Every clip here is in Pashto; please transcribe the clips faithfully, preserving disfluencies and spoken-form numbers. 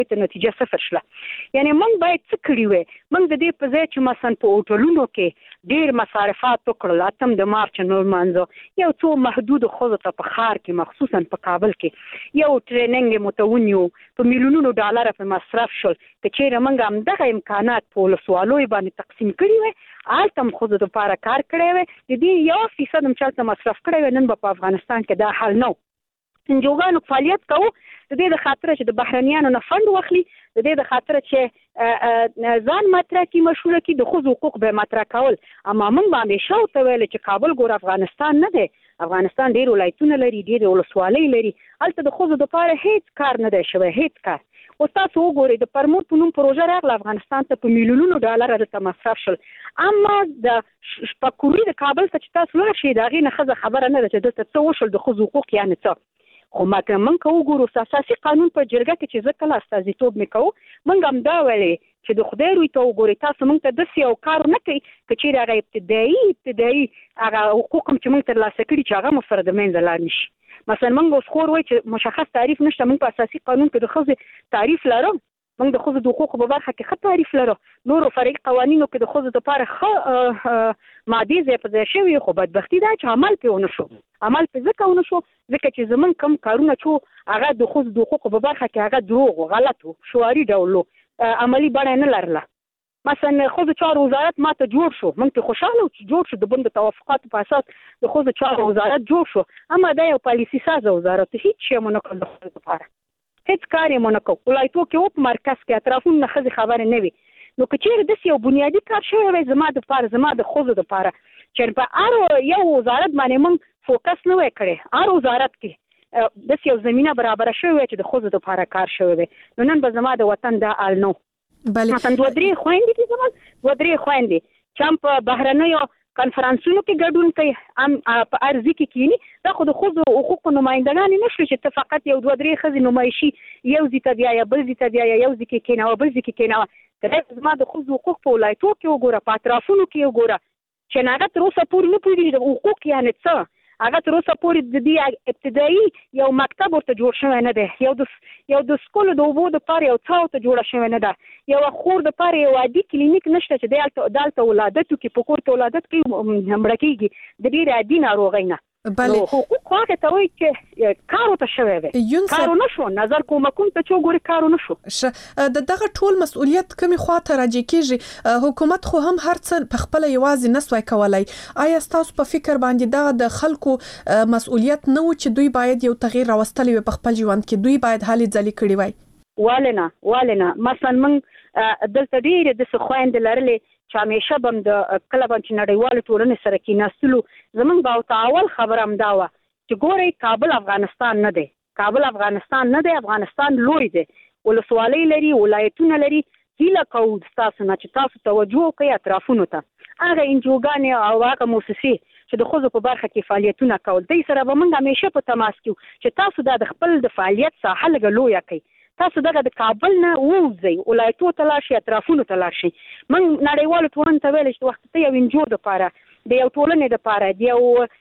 ته نتیجه صفر شله. یعنی موږ باید څه کړي وای؟ موږ د دې په ځای چې مثلا په هوټلونو کې ډېر مصارفات وکړل، اتم د مارچ نور منځو یو څو محدود ښځو ته په ښار کې مخصوصا په کابل کې یو ټریننګ مو ته ونیو، په میلیونونو ډالره په مصرف شول. که چیرې موږ همدغه امکانات په ولسوالیو باندې تقسیم کړي وای، هلته هم ښځو دپاره کار کړی وای، د دې یو فیصد هم چلته مصرف کړی وای، نن به په افغانستان کې دا حال نه و. انجوګانو فعالیت کوو د دې د خاطره چې د بهرنیانو نه فند واخلي، د دې د خاطره چې ځان مطرح کړي، مشهوره کړي، د ښځو حقوق به مطرح کول. اما موږ به همیشه ورته ویل چې کابل ګوره افغانستان نه دی، افغانستان ډېر ولایتونه لري، ډېرې ولسوالۍ لري، هلته د ښځو دپاره هېڅ کار نه دی شوی، هېڅ کار. اوس تاسو وګورئ د پرموټ په نوم پروژه راغله افغانستان ته، په میلیونونو ډالره دلته مصرف شول. اما د شپکوري د کابل ته چې تاسو لاړ شئ، د هغې نه ښځه خبره نه ده چې دلته څه وشول، د ښځو حقوق یعنې څه. خو مګر موږ که وګورو اساسي قانون په جرګه کې چې زه کله استازیتوب مې کوو، موږ هم دا ویلې چې د خدای روی ته وګورئ، تاسو موږ ته داسې یو کار نه کوي که چیرې هغه ابتدایي ابتدایي هغه حقوق هم چې موږ ترلاسه کړي چې هغه مو سره د منځه لاړ نه شي. مثلا موږ اوس خور وایي چې مشخص تعریف نشته، موږ په اساسي قانون کې د ښځې تعریف لرو، موږ د ښځو د حقوقو په برخه کې ښه تعریف لرو، نورو فرعي قوانینو کې د ښځو دپاره ښه مادې ځای په ځای شوي، خو بدبختي دا چې عمل پرې ونه شو. عمل پرې ځکه ونه شو ځکه چې زموږ کوم کارونه چې هغه د ښځو د حقوقو په برخه کې هغه دروغ و، غلط و، شعاري ډول و، عملي بڼه یې نه لرله. مثلا ښځو چارو وزارت ما ته جوړ شو، موږ پرې خوشحاله وو چې جوړ شو، د بند توافقاتو په اساس د ښځو چارو وزارت جوړ شو. اما دا یو پالیسي سازه وزارت، هېڅ شی مو نه کړل د ښځو لپاره، هېڅ کار یې مو نه کوو. ولایتو کې و په مرکز کې اطرافونو نه ښځې خبرې نه وي. نو که چیرې داسې یو بنیادي کار شوی وای زما دپاره، زما د ښځو دپاره، چې په هر یو وزارت باندې موږ فوکس نه وای کړی، هر وزارت کې داسې یو زمینه برابره شوې وای چې د ښځو دپاره کار شوی وای، نو نن به زما د وطن دا حال نه و. مثلا دوه درې خویندې دي زما، دوه درې خویندې چې هم په بهرنیو کنفرانسونو کې ګډون کوي، هم په ارزي کې کینی، دا خو د ښځو حقوقو نمایندګانې نه شوي چې ته فقط یو دوه درې ښځې نمایشي یو ځای ته بیایه، بل ځای ته بیایه، یو ځای کې کېنوه، بل ځای کې کېنوه. که زما د ښځو حقوق په ولایتو کې وګوره، په اطرافونو کې وګوره، چې هغه تر اوسه پورې نه پوهېږي د حقوق یعنې څه، هغه تر اوسه پورې د دې ابتدایي یو مکتب ورته جوړ شوی نه دی، یو د یو د سکولو د اوبو دپاره یو څاه ورته جوړه شوې نه ده، یوه خور دپاره یو عادي کلینیک نشته چې دی هلته دلته ولادت وکړي، په کور کې ولادت کوي مړه کېږي د ډېرې عادي ناروغۍ نه. نو حقوق خو هغه ته وایي چې کار ورته شوی وی، کار ونه شو، نظر کومکونو ته چې وګورې کار ونه شو. د دغه ټول مسؤلیت کومې خوا ته راجع کېږي؟ حکومت خو هم هر څه په خپله یوازې نه سوای کولی. آیا ستاسو په فکر باندې دغه د خلکو مسؤلیت نه و چې دوی باید یو تغییر راوستلی وي په خپل ژوند کې، دوی باید هلې ځلې کړي وای؟ ولې نه، ولې نه. مثلا موږ دلته ډېرې داسې خویندې لرلې چې همیشه به هم د کله به چې نړیوالې ټولنې سره کېناستلو، زموږ به ورته اول خبره همدا وه چې ګورئ کابل افغانستان نه دی، کابل افغانستان نه دی، افغانستان لوی دی، ولسوالۍ لري، ولایتونه لري. هیله کوو ستاسو نه چې تاسو توجه وکړئ اطرافونو ته، هغه انجوګانې او هغه موسسې چې د ښځو په برخه کې فعالیتونه کول، دوی سره به موږ همیشه په تماس کې وو چې تاسو دا د خپل د فعالیت ساحه لږه لویه کړئ، تاسو دغه د کابل نه ووځئ، ولایتو ته لاړ شئ، اطرافونو ته لاړ شئ. موږ نړیوالو ټولنو ته ویل چې وخت ته یو انجو دپاره، د یو ټولنې دپاره، د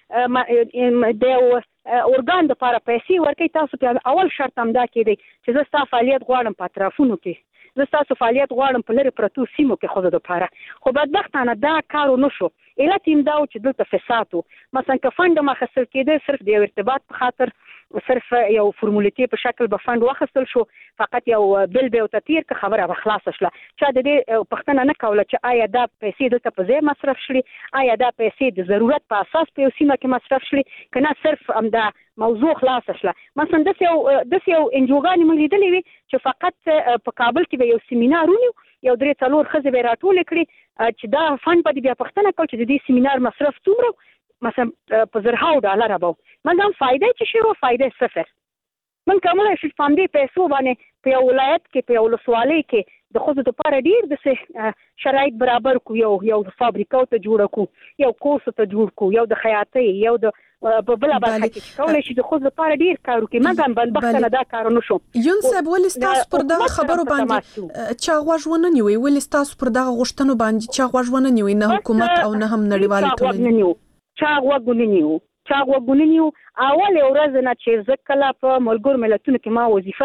یو د یو ارګان دپاره پیسې ورکوئ، تاسو په اول شرط همدا کېدی چې زه ستا فعالیت غواړم په اطرافونو کې، زه ستاسو فعالیت غواړم په لرې پرتو سیمو کې ښځو دپاره. خو بدبختانه دا کار ونه شو. علت یې دا و چې دلته فساد و. مثلا که فنډ هم اخیستل کېده صرف د یو ارتباط په خاطر، صرف یو فرمولیتې په شکل به فنډ واخیستل شو، فقط یو بل به ورته تېر که خبره به خلاصه شوله. چا د دې پوښتنه نه کوله چې آیا دا پیسې دلته په ځای مصرف شوې، آیا دا پیسې د ضرورت په اساس په یو سیمه کې مصرف شوې، که نه صرف همدا موضوع خلاصه شوله. مثلا داسې یو داسې یو انجوګانې موږ لیدلې وي چې فقط په کابل کې به یو سیمینار ونیو، یو درې څلور ښځې به یې راټولې کړي چې دا فنډ به دې بیا پوښتنه کوو چې د دې سیمینار مصرف څومره، مثلا په زرهاو ډالره به و. موږ هم فایده چې شی وه، فایده صفر. موږ کولی شو په همدې پیسو باندې په یو ولایت کې، په یو ولسوالۍ کې د ښځو دپاره ډېر داسې شرایط برابر کړو، یو یو فابریکو ته جوړه کړو، یو کورسو ته جوړ کړو، یو د خیاطۍ، یو د په بله برخه کې چې کولی شي د ښځو لپاره ډېر کار وکړي. موږ هم بدبختانه دا کار ونه شو. یون صاحب، ولې ستاسو پر دغه خبرو باندې چا غوږ ونه نیوی؟ ولې ستاسو پر دغه غوښتنو باندې چا غوږ ونه نیوی؟ نه حکومت او نه هم نړیوالې ټولنې. چا غوږ ونه نیو، چا غوږ ونه نیو. اول ورځ نه چې زه کله په ملګرو ملتونو کې ما وظیفه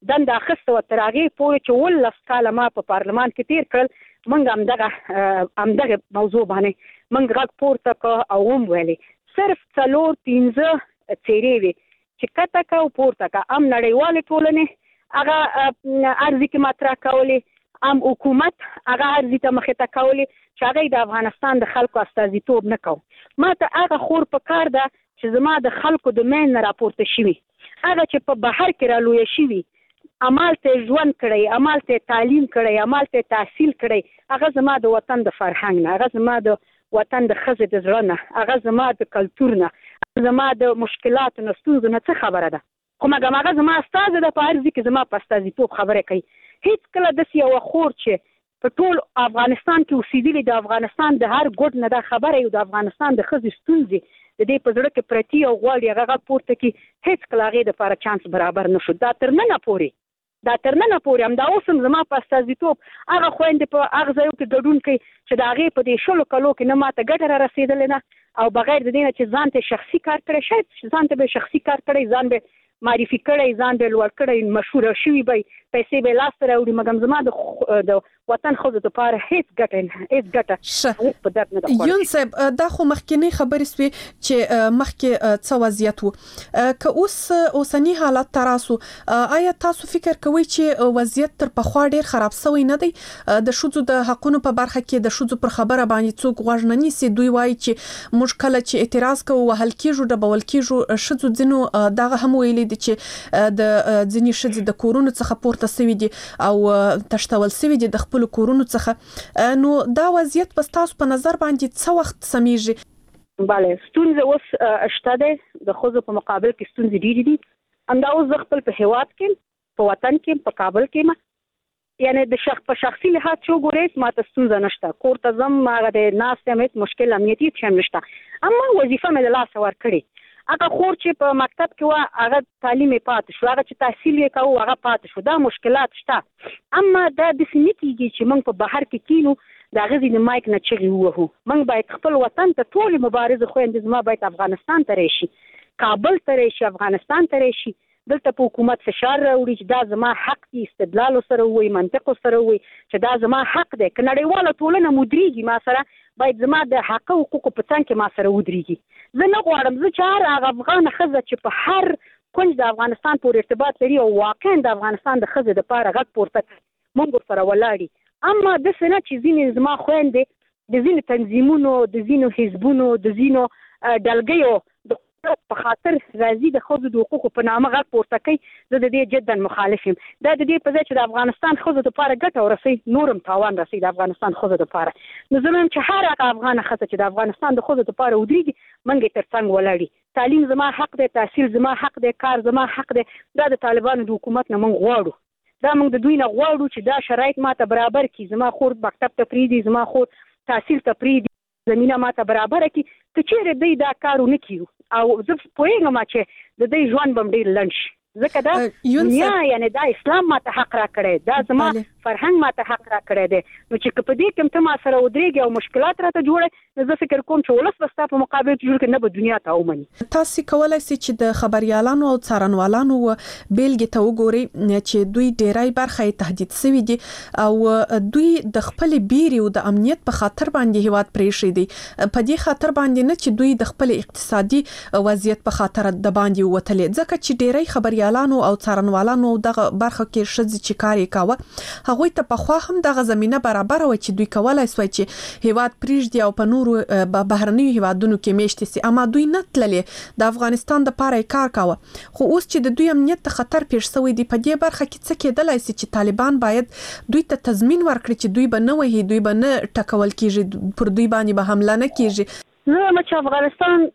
دنده اخیسته وه تر هغې پورې چې اوولس کاله ما په پارلمان کې تېر کړل موږ همدغه همدغه موضوع باندې موږ غږ پورته کړه او هم ویلې صرف څلور پنځه څېرې وې چې کته که او پورته که هم نړیوالې ټولنې هغه عرضې کې مطرح کولې هم حکومت هغه عرضې ته مخې ته کولې چې هغه د افغانستان د خلکو استازیتوب نه کو. ما ته هغه خور په کار ده چې زما د خلکو د مین نه راپورته شوي هغه چې په بهر کې رالویه شوي امالته ژوند کړی امالته تعلیم کړی امالته تحصیل کړی هغه زما د وطن د فرهنګ نه هغه زما د وطن د ښځې د زړه نه هغه زما د کلتور نه زما د مشکلاتو نه ستونزو نه څه خبره ده خو مګم هغه زما استازه ده په عرضې کې زما په استازیتوب خبرې کوي. هیڅ کله داسې یوه خور چې په ټول افغانستان کې اوسېدلي د افغانستان د هر ګوټ نه دا خبره یو د افغانستان د ښځې ستونزې د دې په زړه کې پرتي او غواړي هغه غږ پورته کړي هیڅ کله هغې دپاره چانس برابر نه شو. دا تر ننه پورې دا تر ننه پورې همدا اوس هم زما په استازیتوب هغه خویندې په هغه ځایو کې ګډون کوي چې د هغې په دې شلو کلو کې نه ماته ګټه را رسېدلې نه او بغیر د دې نه چې ځان ته شخصي کار کړی شاید ځان ته به شخصي کار کړی ځان به معرفي کړی ځان به لوړ کړی مشهوره شوي به پیسې به لاسته راوړي مګم زما د وطن ښځو دپاره هېڅ ګټه هېڅ ګټه په درد نه ده خوړل. یون صاحب دا خو مخکینۍ خبرې سوې چې مخکې څه وضعیت و که اوس اوسني حالت ته راسو آیا تاسو فکر کوئ چې وضعیت تر پخوا ډېر خراب سوی نه دی؟ د ښځو د حقونو په برخه کې د ښځو پر خبره باندې څوک غوږ نه نیسي دوی وایي چې موږ کله چې اعتراض کوو وهل کېږو ډبول کېږو. ښځو ځینو دغه هم ویلي دي چې د ځینې ښځې د کورونو څخه پورته سوي دي او تشتول سوي دي د خپلو کورونو څخه. نو دا وضعیت په ستاسو په نظر باندې څه وخت سمیږي؟ بله ستونزې اوس شته دی د ښځو په مقابل کې ستونزې ډېرې دي. همدا اوس زه خپل په هېواد کې په وطن کې په کابل کې یعنی د شخص په شخصي لحاظ چې وګورئ ما ته ستونزه نشته کور ته ځم هغه د ناستې هم هېڅ مشکل امنیتي هېڅ شی هم نشته اما وظیفه مې د لاسه ورکړې. هغه خور چې په مکتب کې وه هغه تعلیم یې پاتې شو هغه چې تحصیل یې کوو هغه پاتې شو دا مشکلات شته اما دا داسې نه کېږي چې موږ په بهر کې کینو د هغه ځینې مایک نه چغې ووهو. موږ باید خپل وطن ته ټولې مبارزې خویندې زما باید افغانستان ته راشي کابل ته راشي افغانستان ته راشي دلته په حکومت فشار راوړي چې دا زما حق دی استدلال سره ووایي منطق سره ووایي چې دا زما حق دی که نړیواله ټولنه مدرېږي ما سره باید زما د حق حقوقو په څنګ کې ما سره ودرېږي. زه نه غواړم زه چې هر هغه افغانه ښځه چې په هر کونج د افغانستان پورې ارتباط لري او واقعا د افغانستان د ښځې دپاره غږ پورته کړي موږ ورسره ولاړ یو اما داسې نه چې ځینې زما خویندې د ځینو تنظیمونو د ځینو حزبونو د ځینو ډلګیو د په خاطر راځي د ښځو د حقوقو په نامه غږ پورته کوي. زه د دې جدا مخالف یم. دا د دې په ځای چې د افغانستان ښځو دپاره ګټه ورسوي نور هم تاوان رسوي د افغانستان ښځو دپاره. نو زه وایم چې هر هغه افغانه ښځه چې د افغانستان د ښځو دپاره ودرېږي موږ یې تر څنګ ولاړ یو. تعلیم زما حق دی تحصیل زما حق دی کار زما حق دی دا د طالبانو د حکومت نه موږ غواړو دا موږ د دوی نه غواړو چې دا شرایط ماته برابر کړي زما خور مکتب ته پرېږدي زما خور تحصیل ته پرېږدي زمینه ماته برابره کړي که چیرې دوی دا کار ونه کړي او زه پوهېږم چې د دوی ژوند به هم ډېر لنډ شي ځکه دا دنیا یعنی دا اسلام ماته حق را کړی دا زما فرهنګ ماته حق را کړی دی نو چې که په دې کې هم ته ما سره ودرېږي او مشکلات راته جوړوي نو زه فکر کوم چې ولس به ستا په مقابل کې جوړ کړي نه به دنیا ته ومني. تاسې کولی سئ چې د خبریالانو او څارنوالانو بیلګې ته وګورئ چې دوی ډېری برخه یې تهدید سوي دي او دوی د خپلې بیرې او د امنیت په خاطر باندې هېواد پرېښی دی په دې خاطر باندې نه چې دوی د خپل اقتصادي وضعیت په خاطر د باندې ووتلې ځکه چې ډېری خبریالانو او څارنوالانو دغه برخه کې ښځې چې کار یې کاوه هغوی ته پخوا هم دغه زمینه برابره وه چې دوی کولی سوی چې هېواد پرېږدي او په نورو بهرنیو هېوادونو کې میشتې سي اما دوی نه تللې د افغانستان دپاره یې کار کاوه. خو اوس چې د دوی امنیت ته خطر پیښ سوی دی په دې برخه کې څه کېدلی سي چې طالبان باید دوی ته تضمین ورکړي چې دوی به نه وهي دوی به نه ټکول کېږي پر دوی باندې به حمله نه کېږي. زه وایم چې افغانستان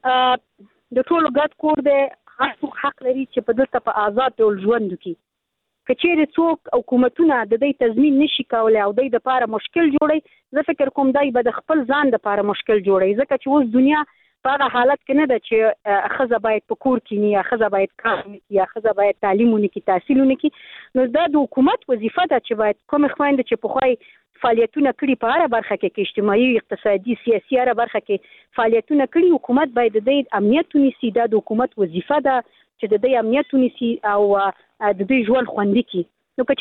د ټولو ګډ کور دی هر څوک حق لري چې په دلته په آزاد ډول ژوند وکړي. که چیرې څوک حکومتونه د دوی تضمین نشي کولی او دوی دپاره مشکل جوړوي زه فکر کوم دوی به د خپل ځان دپاره مشکل جوړوي ځکه چې اوس دنیا په هغه حالت کې نه ده چې ښځه باید په کور کښېني یا ښځه باید کار ونه کړي یا ښځه باید تعلیم ونه کړي تحصیل ونه کړي نو دا د حکومت وظیفه ده چې باید کومې خویندې چې پخوا فعالیتونه کړي په هره برخه کې کې اجتماعي اقتصادي سیاسي هره برخه کې فعالیتونه کړي حکومت باید د دوی امنیت ونیسي دا د حکومت وظیفه ده چې د دوی امنیت ونیسي او د دوی ژوند خوندي کی